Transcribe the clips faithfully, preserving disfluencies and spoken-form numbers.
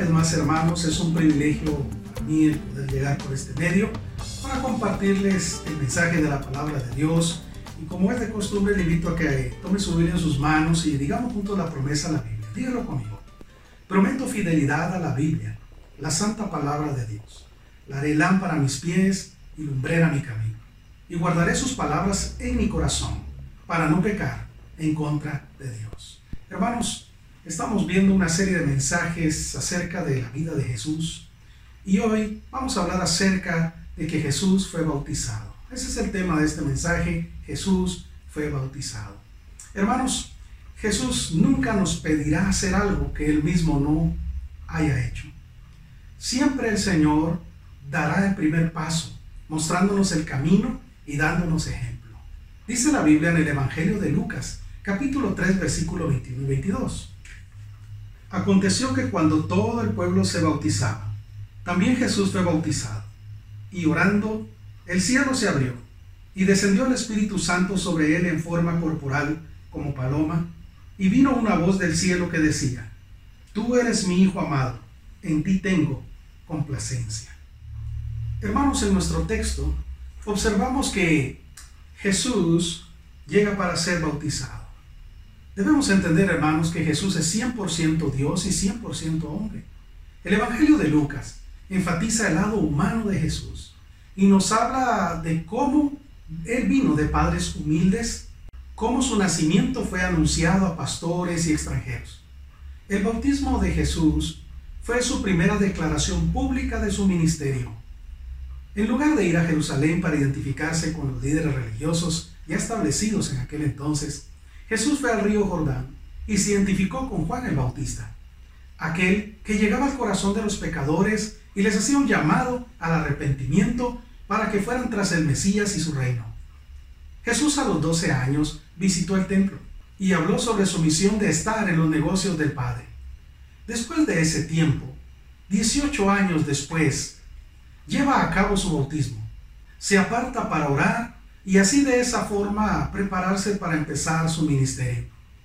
vez más, hermanos, es un privilegio para mí el poder llegar por este medio para compartirles el mensaje de la palabra de Dios. Y como es de costumbre, le invito a que tome su Biblia en sus manos y digamos juntos la promesa a la Biblia. Dígalo conmigo. Prometo fidelidad a la Biblia, la santa palabra de Dios. La haré lámpara a mis pies y lumbrera a mi camino. Y guardaré sus palabras en mi corazón para no pecar en contra de Dios. Hermanos, estamos viendo una serie de mensajes acerca de la vida de Jesús. Y hoy vamos a hablar acerca de que Jesús fue bautizado. Ese es el tema de este mensaje. Jesús fue bautizado. Hermanos, Jesús nunca nos pedirá hacer algo que Él mismo no haya hecho. Siempre el Señor dará el primer paso, mostrándonos el camino y dándonos ejemplo. Dice la Biblia en el Evangelio de Lucas, capítulo tres, versículo veintiuno y veintidós. Aconteció que cuando todo el pueblo se bautizaba, también Jesús fue bautizado. Y orando, el cielo se abrió, y descendió el Espíritu Santo sobre él en forma corporal, como paloma, y vino una voz del cielo que decía: Tú eres mi Hijo amado, en ti tengo complacencia. Hermanos, en nuestro texto observamos que Jesús llega para ser bautizado. Debemos entender, hermanos, que Jesús es cien por ciento Dios y cien por ciento hombre. El Evangelio de Lucas enfatiza el lado humano de Jesús y nos habla de cómo Él vino de padres humildes, cómo su nacimiento fue anunciado a pastores y extranjeros. El bautismo de Jesús fue su primera declaración pública de su ministerio. En lugar de ir a Jerusalén para identificarse con los líderes religiosos ya establecidos en aquel entonces, Jesús fue al río Jordán y se identificó con Juan el Bautista, aquel que llegaba al corazón de los pecadores y les hacía un llamado al arrepentimiento para que fueran tras el Mesías y su reino. Jesús a los doce años visitó el templo y habló sobre su misión de estar en los negocios del Padre. Después de ese tiempo, dieciocho años después, lleva a cabo su bautismo, se aparta para orar y así de esa forma prepararse para empezar su ministerio.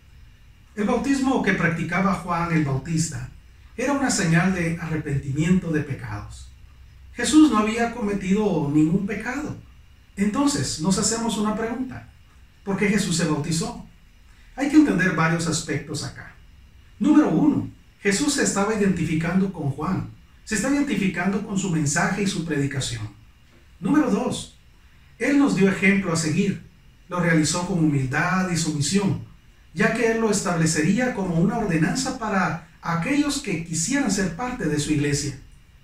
El bautismo que practicaba Juan el Bautista era una señal de arrepentimiento de pecados. Jesús no había cometido ningún pecado. Entonces nos hacemos una pregunta: ¿por qué Jesús se bautizó? Hay que entender varios aspectos acá. Número uno, Jesús se estaba identificando con Juan. Se está identificando con su mensaje y su predicación. Número dos, Él nos dio ejemplo a seguir. Lo realizó con humildad y sumisión, ya que Él lo establecería como una ordenanza para aquellos que quisieran ser parte de su iglesia.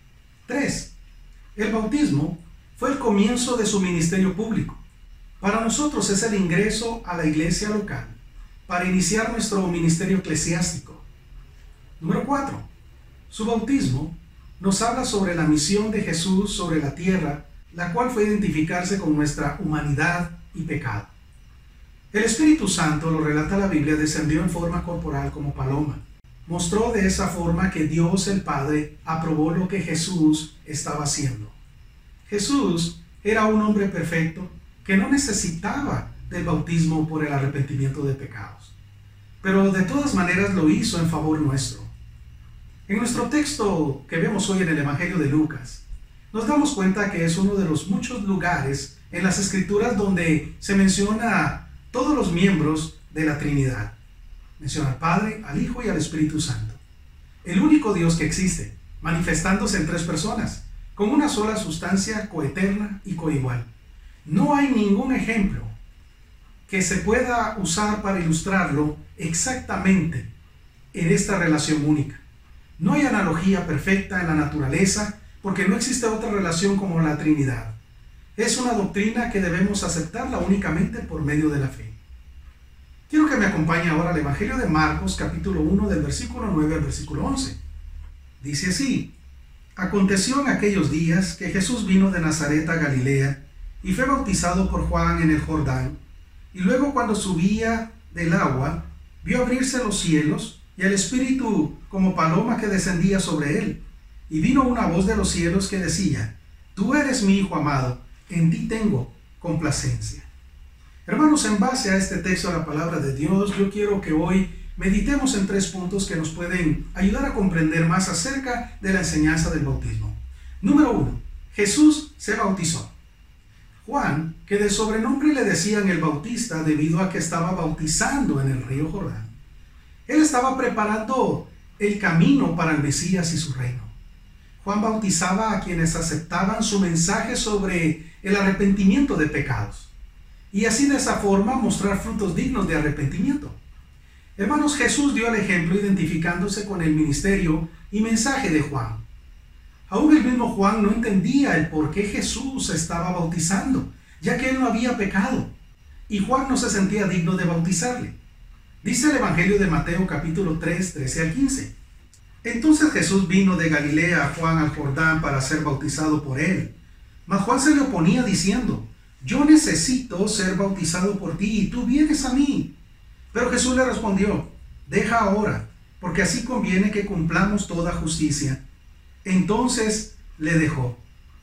Tres, el bautismo fue el comienzo de su ministerio público. Para nosotros es el ingreso a la iglesia local para iniciar nuestro ministerio eclesiástico. Número cuatro, su bautismo nos habla sobre la misión de Jesús sobre la tierra, la cual fue identificarse con nuestra humanidad y pecado. El Espíritu Santo, lo relata la Biblia, descendió en forma corporal como paloma. Mostró de esa forma que Dios el Padre aprobó lo que Jesús estaba haciendo. Jesús era un hombre perfecto que no necesitaba del bautismo por el arrepentimiento de pecados, pero de todas maneras lo hizo en favor nuestro. En nuestro texto que vemos hoy en el Evangelio de Lucas, nos damos cuenta que es uno de los muchos lugares en las Escrituras donde se menciona a todos los miembros de la Trinidad. Menciona al Padre, al Hijo y al Espíritu Santo. El único Dios que existe, manifestándose en tres personas, con una sola sustancia coeterna y coigual. No hay ningún ejemplo que se pueda usar para ilustrarlo exactamente en esta relación única. No hay analogía perfecta en la naturaleza porque no existe otra relación como la Trinidad. Es una doctrina que debemos aceptarla únicamente por medio de la fe. Quiero que me acompañe ahora al Evangelio de Marcos, capítulo uno, del versículo nueve al versículo once. Dice así: Aconteció en aquellos días que Jesús vino de Nazaret a Galilea y fue bautizado por Juan en el Jordán, y luego cuando subía del agua, vio abrirse los cielos y el Espíritu como paloma que descendía sobre él. Y vino una voz de los cielos que decía: Tú eres mi Hijo amado, en ti tengo complacencia. Hermanos, en base a este texto de la palabra de Dios, yo quiero que hoy meditemos en tres puntos que nos pueden ayudar a comprender más acerca de la enseñanza del bautismo. Número uno, Jesús se bautizó. Juan, que de sobrenombre le decían el Bautista debido a que estaba bautizando en el río Jordán, él estaba preparando el camino para el Mesías y su reino. Juan bautizaba a quienes aceptaban su mensaje sobre el arrepentimiento de pecados, y así de esa forma mostrar frutos dignos de arrepentimiento. Hermanos, Jesús dio el ejemplo identificándose con el ministerio y mensaje de Juan. Aún el mismo Juan no entendía el por qué Jesús estaba bautizando, ya que él no había pecado, y Juan no se sentía digno de bautizarle. Dice el Evangelio de Mateo capítulo tres, trece al quince. Entonces Jesús vino de Galilea a Juan al Jordán para ser bautizado por él. Mas Juan se le oponía diciendo: yo necesito ser bautizado por ti, y tú vienes a mí. Pero Jesús le respondió: deja ahora, porque así conviene que cumplamos toda justicia. Entonces le dejó.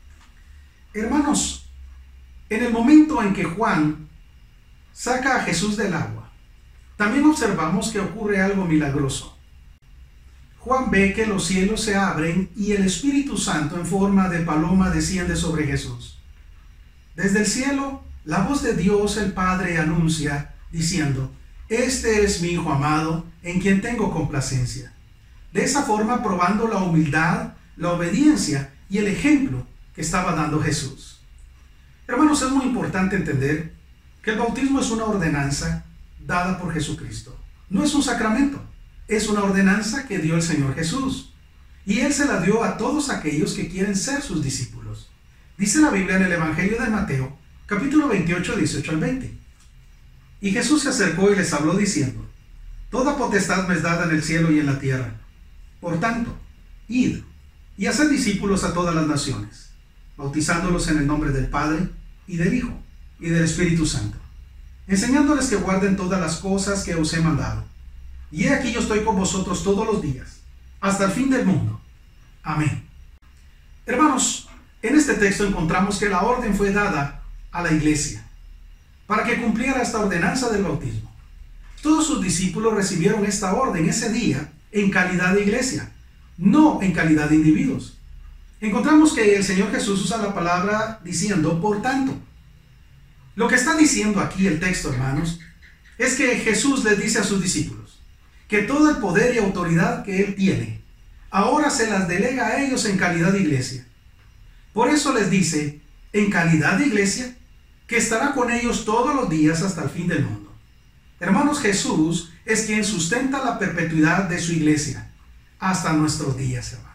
Hermanos, en el momento en que Juan saca a Jesús del agua, también observamos que ocurre algo milagroso. Juan ve que los cielos se abren y el Espíritu Santo en forma de paloma desciende sobre Jesús. Desde el cielo, la voz de Dios el Padre anuncia, diciendo: este es mi Hijo amado, en quien tengo complacencia. De esa forma, probando la humildad, la obediencia y el ejemplo que estaba dando Jesús. Hermanos, es muy importante entender que el bautismo es una ordenanza dada por Jesucristo. No es un sacramento, es una ordenanza que dio el Señor Jesús. Y Él se la dio a todos aquellos que quieren ser sus discípulos. Dice la Biblia en el Evangelio de Mateo, capítulo veintiocho, dieciocho al veinte. Y Jesús se acercó y les habló diciendo: toda potestad me es dada en el cielo y en la tierra. Por tanto, id y haced discípulos a todas las naciones, bautizándolos en el nombre del Padre, y del Hijo, y del Espíritu Santo, enseñándoles que guarden todas las cosas que os he mandado. Y he aquí yo estoy con vosotros todos los días, hasta el fin del mundo. Amén. Hermanos, en este texto encontramos que la orden fue dada a la iglesia, para que cumpliera esta ordenanza del bautismo. Todos sus discípulos recibieron esta orden ese día en calidad de iglesia, no en calidad de individuos. Encontramos que el Señor Jesús usa la palabra diciendo por tanto. Lo que está diciendo aquí el texto, hermanos, es que Jesús les dice a sus discípulos que todo el poder y autoridad que Él tiene, ahora se las delega a ellos en calidad de iglesia. Por eso les dice, en calidad de iglesia, que estará con ellos todos los días hasta el fin del mundo. Hermanos, Jesús es quien sustenta la perpetuidad de su iglesia hasta nuestros días, hermanos.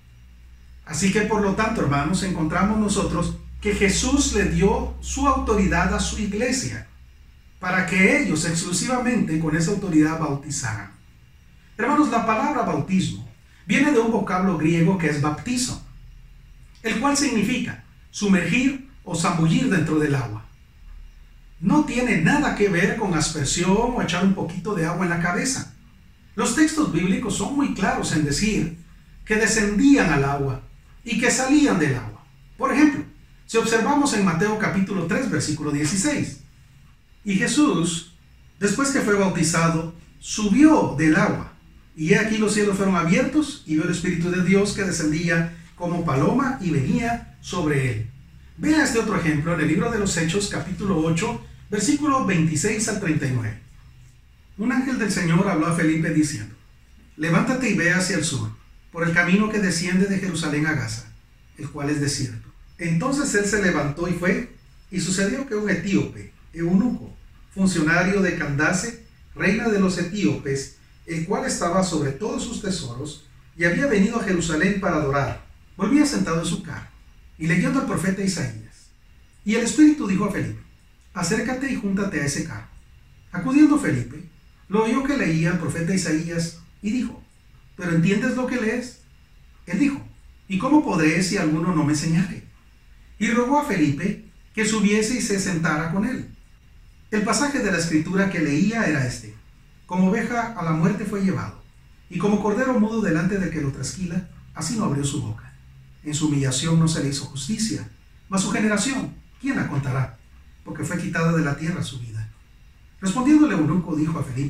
Así que por lo tanto, hermanos, encontramos nosotros que Jesús le dio su autoridad a su iglesia para que ellos exclusivamente con esa autoridad bautizaran. Hermanos, la palabra bautismo viene de un vocablo griego que es baptizo, el cual significa sumergir o zambullir dentro del agua. No tiene nada que ver con aspersión o echar un poquito de agua en la cabeza. Los textos bíblicos son muy claros en decir que descendían al agua y que salían del agua. Por ejemplo, si observamos en Mateo capítulo tres, versículo dieciséis, y Jesús, después que fue bautizado, subió del agua, y he aquí los cielos fueron abiertos, y vio el Espíritu de Dios que descendía como paloma y venía sobre él. Vea este otro ejemplo en el libro de los Hechos, capítulo ocho, versículo veintiséis al treinta y nueve. Un ángel del Señor habló a Felipe diciendo: levántate y ve hacia el sur, por el camino que desciende de Jerusalén a Gaza, el cual es desierto. Entonces él se levantó y fue, y sucedió que un etíope, eunuco, funcionario de Candace, reina de los etíopes, el cual estaba sobre todos sus tesoros, y había venido a Jerusalén para adorar, volvía sentado en su carro, y leyendo al profeta Isaías. Y el Espíritu dijo a Felipe: acércate y júntate a ese carro. Acudiendo Felipe, lo oyó que leía el profeta Isaías, y dijo: ¿pero entiendes lo que lees? Él dijo: ¿y cómo podré si alguno no me enseñare? Y rogó a Felipe que subiese y se sentara con él. El pasaje de la escritura que leía era este: como oveja a la muerte fue llevado, y como cordero mudo delante del que lo trasquila, así no abrió su boca. En su humillación no se le hizo justicia, mas su generación, ¿quién la contará? Porque fue quitada de la tierra su vida. Respondiendo el eunuco dijo a Felipe: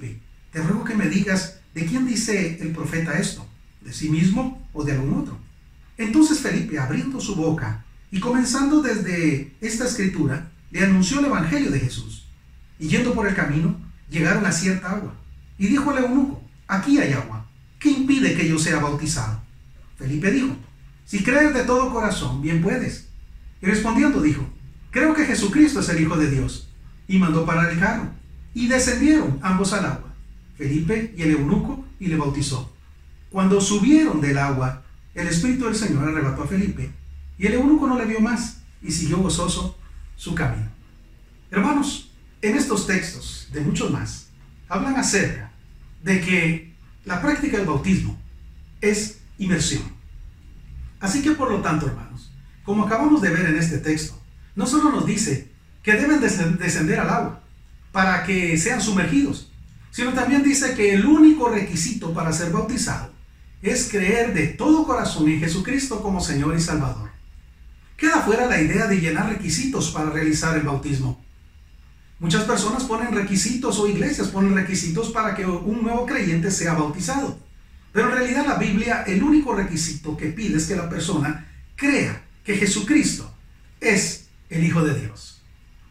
te ruego que me digas de quién dice el profeta esto, de sí mismo o de algún otro. Entonces Felipe, abriendo su boca y comenzando desde esta escritura, le anunció el evangelio de Jesús. Y yendo por el camino, llegaron a cierta agua. Y dijo al eunuco, aquí hay agua, ¿qué impide que yo sea bautizado? Felipe dijo, si crees de todo corazón, bien puedes. Y respondiendo dijo, creo que Jesucristo es el Hijo de Dios. Y mandó parar el carro. Y descendieron ambos al agua, Felipe y el eunuco, y le bautizó. Cuando subieron del agua, el Espíritu del Señor arrebató a Felipe, y el eunuco no le vio más, y siguió gozoso su camino. Hermanos, en estos textos, de muchos más, hablan acerca de que la práctica del bautismo es inmersión. Así que por lo tanto, hermanos, como acabamos de ver en este texto, no solo nos dice que deben descender al agua para que sean sumergidos, sino también dice que el único requisito para ser bautizado es creer de todo corazón en Jesucristo como Señor y Salvador. Queda fuera la idea de llenar requisitos para realizar el bautismo. Muchas personas ponen requisitos o iglesias ponen requisitos para que un nuevo creyente sea bautizado. Pero en realidad la Biblia, el único requisito que pide es que la persona crea que Jesucristo es el Hijo de Dios.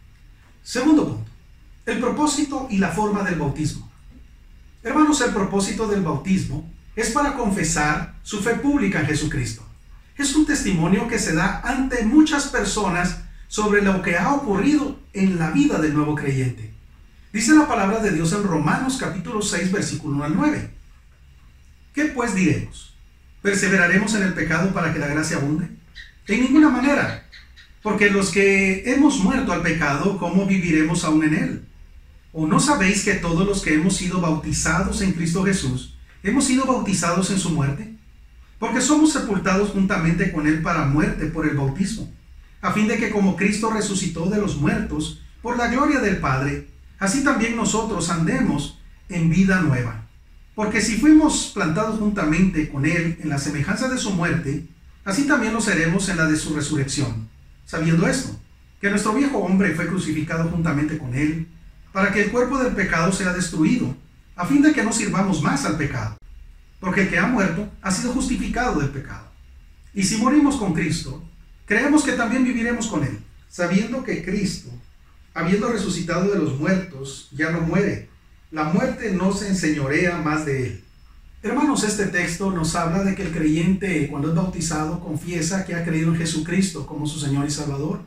Segundo punto, el propósito y la forma del bautismo. Hermanos, el propósito del bautismo es para confesar su fe pública en Jesucristo. Es un testimonio que se da ante muchas personas sobre lo que ha ocurrido en la vida del nuevo creyente. Dice la palabra de Dios en Romanos capítulo seis, versículo uno al nueve. ¿Qué pues diremos? ¿Perseveraremos en el pecado para que la gracia abunde? En ninguna manera, porque los que hemos muerto al pecado, ¿cómo viviremos aún en él? ¿O no sabéis que todos los que hemos sido bautizados en Cristo Jesús, hemos sido bautizados en su muerte? Porque somos sepultados juntamente con él para muerte por el bautismo, a fin de que como Cristo resucitó de los muertos por la gloria del Padre, así también nosotros andemos en vida nueva. Porque si fuimos plantados juntamente con él en la semejanza de su muerte, así también lo seremos en la de su resurrección, sabiendo esto, que nuestro viejo hombre fue crucificado juntamente con él, para que el cuerpo del pecado sea destruido, a fin de que no sirvamos más al pecado. Porque el que ha muerto ha sido justificado del pecado. Y si morimos con Cristo, creemos que también viviremos con él, sabiendo que Cristo, habiendo resucitado de los muertos, ya no muere. La muerte no se enseñorea más de él. Hermanos, este texto nos habla de que el creyente, cuando es bautizado, confiesa que ha creído en Jesucristo como su Señor y Salvador.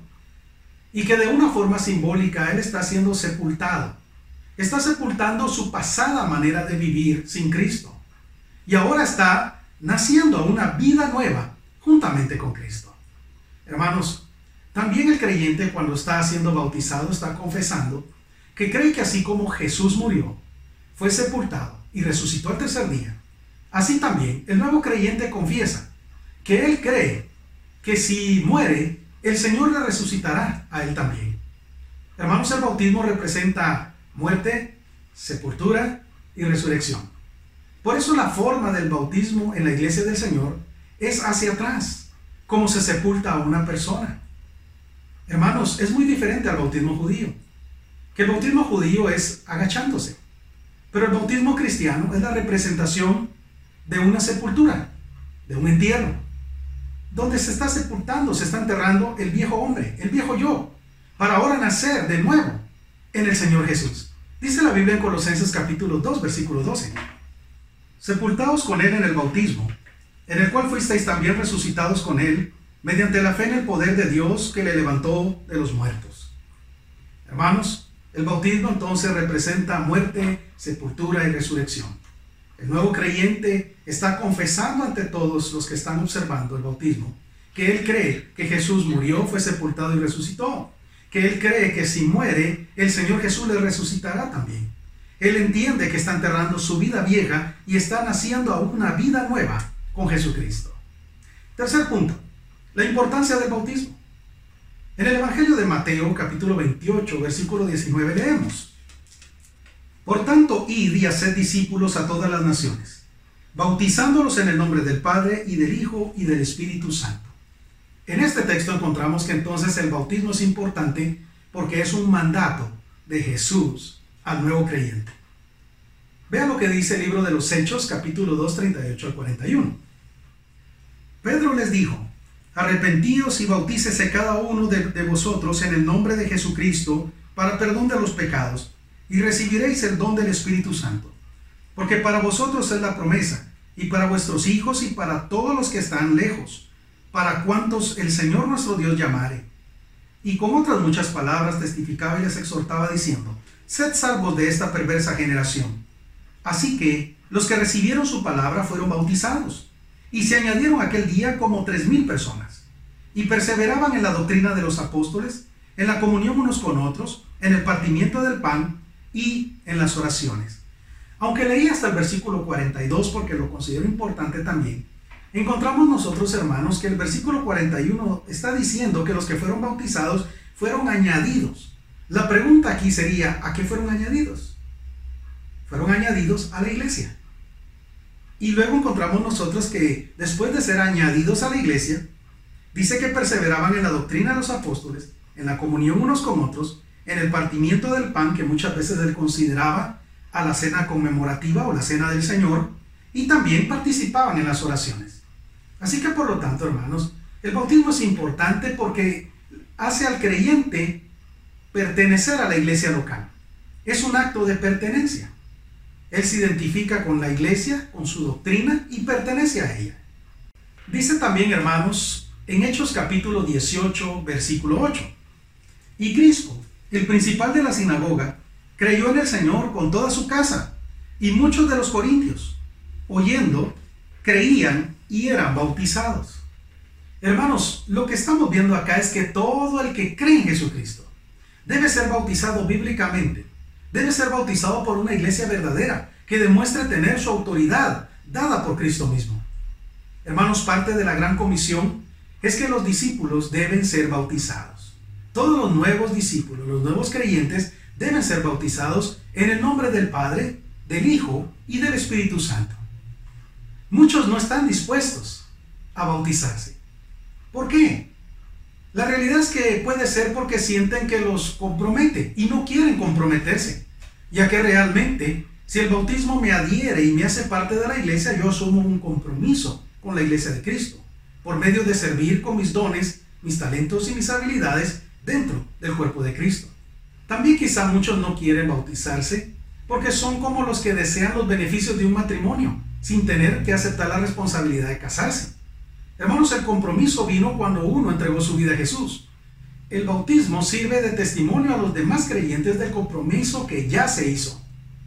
Y que de una forma simbólica él está siendo sepultado. Está sepultando su pasada manera de vivir sin Cristo. Y ahora está naciendo a una vida nueva juntamente con Cristo. Hermanos, también el creyente cuando está siendo bautizado está confesando que cree que así como Jesús murió, fue sepultado y resucitó al tercer día, así también el nuevo creyente confiesa que él cree que si muere, el Señor le resucitará a él también. Hermanos, el bautismo representa muerte, sepultura y resurrección. Por eso la forma del bautismo en la iglesia del Señor es hacia atrás, como se sepulta a una persona. Hermanos, es muy diferente al bautismo judío, que el bautismo judío es agachándose, pero el bautismo cristiano es la representación de una sepultura, de un entierro, donde se está sepultando, se está enterrando el viejo hombre, el viejo yo, para ahora nacer de nuevo en el Señor Jesús. Dice la Biblia en Colosenses capítulo dos, versículo doce. Sepultados con él en el bautismo, en el cual fuisteis también resucitados con él, mediante la fe en el poder de Dios que le levantó de los muertos. Hermanos, el bautismo entonces representa muerte, sepultura y resurrección. El nuevo creyente está confesando ante todos los que están observando el bautismo que él cree que Jesús murió, fue sepultado y resucitó. Que él cree que si muere, el Señor Jesús le resucitará también. Él entiende que está enterrando su vida vieja y está naciendo a una vida nueva con Jesucristo. Tercer punto, la importancia del bautismo. En el Evangelio de Mateo, capítulo veintiocho, versículo diecinueve, leemos: Por tanto, id y haced discípulos a todas las naciones, bautizándolos en el nombre del Padre, y del Hijo, y del Espíritu Santo. En este texto encontramos que entonces el bautismo es importante porque es un mandato de Jesús al nuevo creyente. Vea lo que dice el libro de los Hechos, capítulo dos, treinta y ocho al cuarenta y uno. Pedro les dijo: arrepentíos y bautícese cada uno de, de vosotros en el nombre de Jesucristo para perdón de los pecados, y recibiréis el don del Espíritu Santo. Porque para vosotros es la promesa, y para vuestros hijos y para todos los que están lejos, para cuantos el Señor nuestro Dios llamare. Y con otras muchas palabras testificaba y les exhortaba diciendo: sed salvos de esta perversa generación. Así que los que recibieron su palabra fueron bautizados, y se añadieron aquel día como tres mil personas, y perseveraban en la doctrina de los apóstoles, en la comunión unos con otros, en el partimiento del pan y en las oraciones. Aunque leí hasta el versículo cuarenta y dos porque lo considero importante también, encontramos nosotros, hermanos, que el versículo cuarenta y uno está diciendo que los que fueron bautizados fueron añadidos. La pregunta aquí sería: ¿a qué fueron añadidos? Fueron añadidos a la iglesia. Y luego encontramos nosotros que después de ser añadidos a la iglesia, dice que perseveraban en la doctrina de los apóstoles, en la comunión unos con otros, en el partimiento del pan, que muchas veces él consideraba a la cena conmemorativa o la cena del Señor, y también participaban en las oraciones. Así que por lo tanto, hermanos, el bautismo es importante porque hace al creyente pertenecer a la iglesia local. Es un acto de pertenencia. Él se identifica con la iglesia, con su doctrina, y pertenece a ella. Dice también, hermanos, en Hechos capítulo dieciocho, versículo ocho: y Crispo, el principal de la sinagoga, creyó en el Señor con toda su casa, y muchos de los corintios, oyendo, creían y eran bautizados. Hermanos, lo que estamos viendo acá es que todo el que cree en Jesucristo debe ser bautizado bíblicamente. Debe ser bautizado por una iglesia verdadera que demuestre tener su autoridad dada por Cristo mismo. Hermanos, parte de la gran comisión es que los discípulos deben ser bautizados. Todos los nuevos discípulos, los nuevos creyentes, deben ser bautizados en el nombre del Padre, del Hijo y del Espíritu Santo. Muchos no están dispuestos a bautizarse. ¿Por qué? La realidad es que puede ser porque sienten que los compromete y no quieren comprometerse, ya que realmente, si el bautismo me adhiere y me hace parte de la iglesia, yo asumo un compromiso con la iglesia de Cristo, por medio de servir con mis dones, mis talentos y mis habilidades dentro del cuerpo de Cristo. También quizá muchos no quieren bautizarse porque son como los que desean los beneficios de un matrimonio, sin tener que aceptar la responsabilidad de casarse. Hermanos, el compromiso vino cuando uno entregó su vida a Jesús. El bautismo sirve de testimonio a los demás creyentes del compromiso que ya se hizo.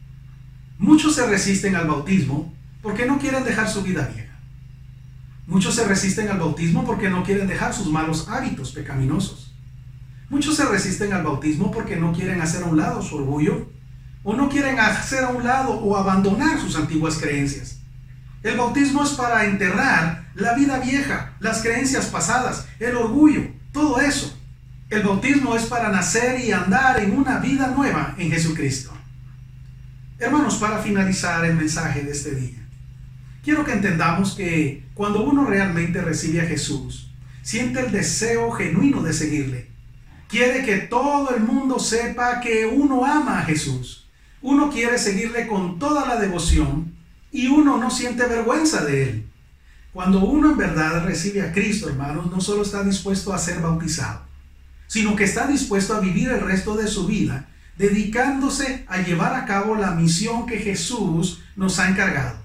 Muchos se resisten al bautismo porque no quieren dejar su vida vieja. Muchos se resisten al bautismo porque no quieren dejar sus malos hábitos pecaminosos. Muchos se resisten al bautismo porque no quieren hacer a un lado su orgullo, o no quieren hacer a un lado o abandonar sus antiguas creencias. El bautismo es para enterrar la vida vieja, las creencias pasadas, el orgullo, todo eso. El bautismo es para nacer y andar en una vida nueva en Jesucristo. Hermanos, para finalizar el mensaje de este día, quiero que entendamos que cuando uno realmente recibe a Jesús, siente el deseo genuino de seguirle. Quiere que todo el mundo sepa que uno ama a Jesús. Uno quiere seguirle con toda la devoción y uno no siente vergüenza de él. Cuando uno en verdad recibe a Cristo, hermanos, no solo está dispuesto a ser bautizado, sino que está dispuesto a vivir el resto de su vida dedicándose a llevar a cabo la misión que Jesús nos ha encargado.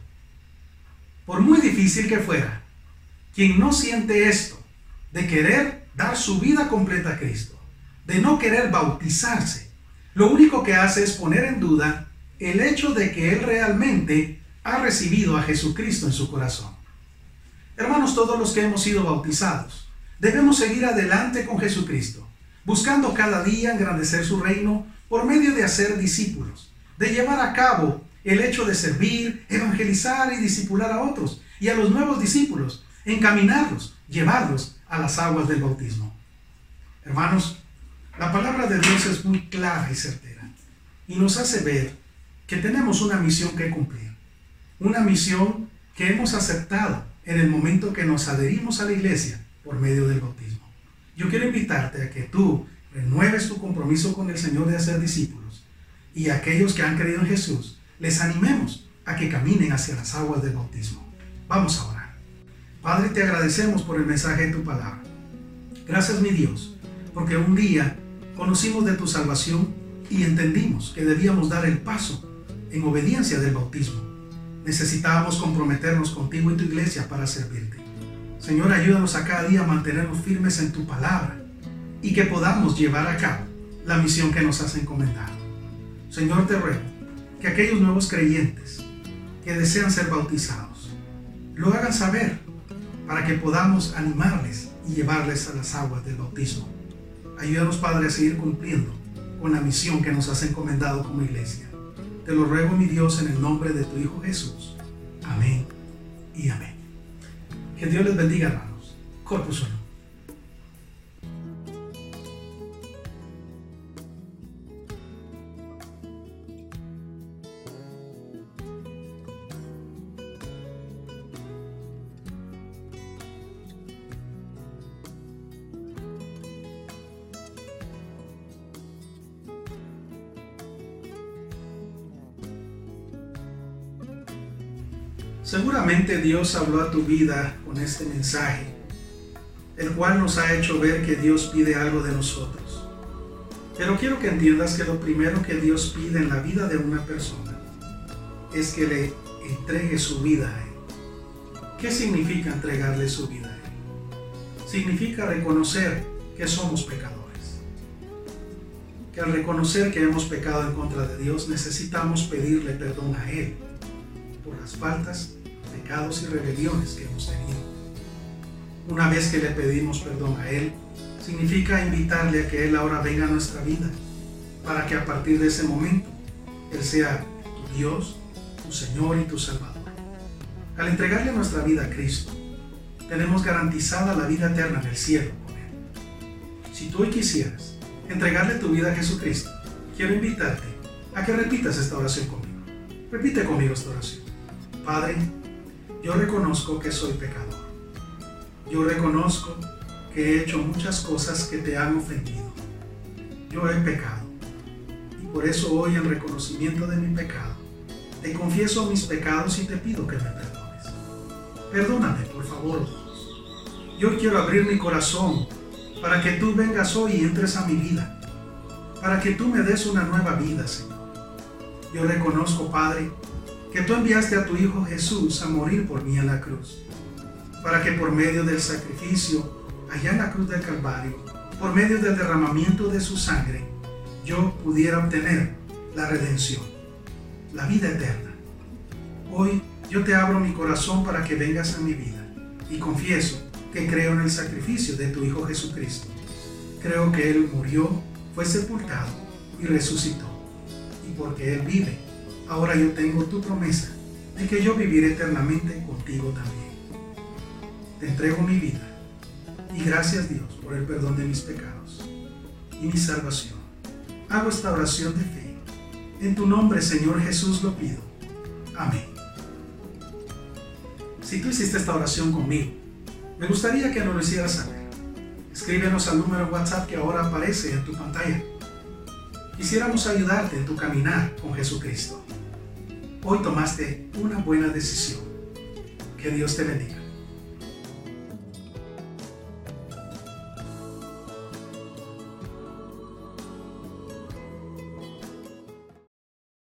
Por muy difícil que fuera, quien no siente esto, de querer dar su vida completa a Cristo, de no querer bautizarse, lo único que hace es poner en duda el hecho de que él realmente ha recibido a Jesucristo en su corazón. Hermanos, todos los que hemos sido bautizados, debemos seguir adelante con Jesucristo, buscando cada día engrandecer su reino por medio de hacer discípulos, de llevar a cabo el hecho de servir, evangelizar y discipular a otros, y a los nuevos discípulos, encaminarlos, llevarlos a las aguas del bautismo. Hermanos, la palabra de Dios es muy clara y certera, y nos hace ver que tenemos una misión que cumplir, una misión que hemos aceptado en el momento que nos adherimos a la iglesia por medio del bautismo. Yo quiero invitarte a que tú renueves tu compromiso con el Señor de hacer discípulos, y aquellos que han creído en Jesús les animemos a que caminen hacia las aguas del bautismo. Vamos a orar. Padre, te agradecemos por el mensaje de tu palabra. Gracias, mi Dios, porque un día conocimos de tu salvación y entendimos que debíamos dar el paso en obediencia del bautismo. Necesitábamos comprometernos contigo y tu iglesia para servirte. Señor, ayúdanos a cada día a mantenernos firmes en tu palabra y que podamos llevar a cabo la misión que nos has encomendado. Señor, te ruego que aquellos nuevos creyentes que desean ser bautizados lo hagan saber para que podamos animarles y llevarles a las aguas del bautismo. Ayúdanos, Padre, a seguir cumpliendo con la misión que nos has encomendado como iglesia. Te lo ruego, mi Dios, en el nombre de tu Hijo Jesús. Amén y amén. Que Dios les bendiga, hermanos. Corpus Uno. Seguramente Dios habló a tu vida con este mensaje, el cual nos ha hecho ver que Dios pide algo de nosotros. Pero quiero que entiendas que lo primero que Dios pide en la vida de una persona es que le entregue su vida a Él. ¿Qué significa entregarle su vida a Él? Significa reconocer que somos pecadores. Que al reconocer que hemos pecado en contra de Dios, necesitamos pedirle perdón a Él por las faltas, pecados y rebeliones que hemos tenido. Una vez que le pedimos perdón a Él, significa invitarle a que Él ahora venga a nuestra vida, para que a partir de ese momento Él sea tu Dios, tu Señor y tu Salvador. Al entregarle nuestra vida a Cristo, tenemos garantizada la vida eterna en el cielo con Él. Si tú hoy quisieras entregarle tu vida a Jesucristo, quiero invitarte a que repitas esta oración conmigo. Repite conmigo esta oración. Padre, yo reconozco que soy pecador. Yo reconozco que he hecho muchas cosas que te han ofendido. Yo he pecado. Y por eso hoy, en reconocimiento de mi pecado, te confieso mis pecados y te pido que me perdones. Perdóname, por favor. Yo quiero abrir mi corazón para que tú vengas hoy y entres a mi vida, para que tú me des una nueva vida, Señor. Yo reconozco, Padre, que tú enviaste a tu Hijo Jesús a morir por mí en la cruz, para que por medio del sacrificio allá en la cruz del Calvario, por medio del derramamiento de su sangre, yo pudiera obtener la redención, la vida eterna. Hoy yo te abro mi corazón para que vengas a mi vida y confieso que creo en el sacrificio de tu Hijo Jesucristo. Creo que Él murió, fue sepultado y resucitó. Y porque Él vive, ahora yo tengo tu promesa de que yo viviré eternamente contigo también. Te entrego mi vida y gracias, Dios, por el perdón de mis pecados y mi salvación. Hago esta oración de fe. En tu nombre, Señor Jesús, lo pido. Amén. Si tú hiciste esta oración conmigo, me gustaría que nos lo hicieras saber. Escríbenos al número WhatsApp que ahora aparece en tu pantalla. Quisiéramos ayudarte en tu caminar con Jesucristo. Hoy tomaste una buena decisión. Que Dios te bendiga.